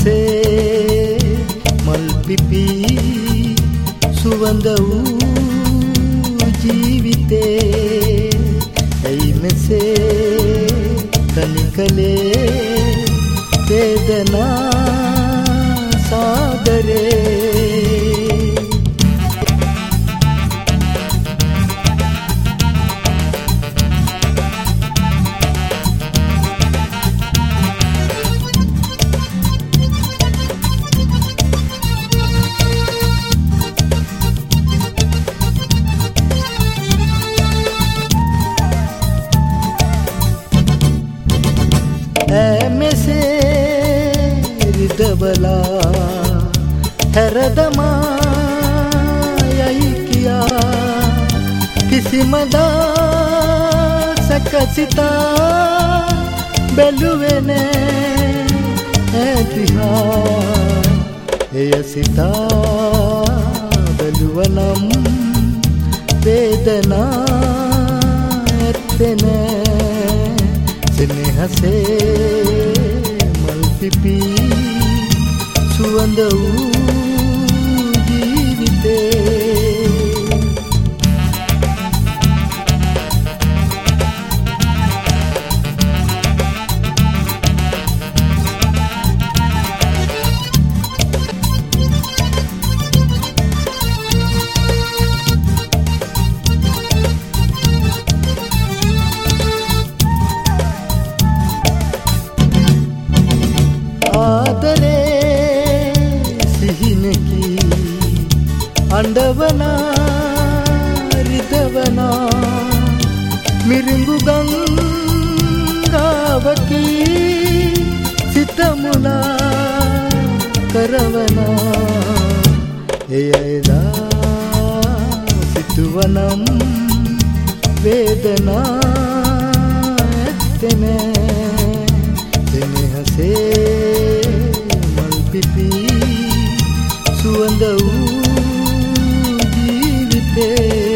මෙසේ මල් පිපි සුවඳ වූ ජීවිතේ ඇයි මෙසේ තනි කලේ වේදනා සාගරේ මෙසේ රිදවලා හැරදමා යයි කියා කිසිම දාසක සිතා බැලුවේ නෑ ඇතිහා එය සිතා බැලුවනම් වේදනා ඇත්තේ නෑ සෙනෙහසේ මල් පිපි සුවඳ වූ ජීවිතේ ආදරේ සිහිනකි අඬවනා රිදවනා මිරිඟු ගංගාවකි සිත මුලා කරවනා එයයිදා සිතුවනම් වේදනා ඇත්තේ නෑ සෙනෙහසේ පිපි සුවඳ වූ ජීවිතේ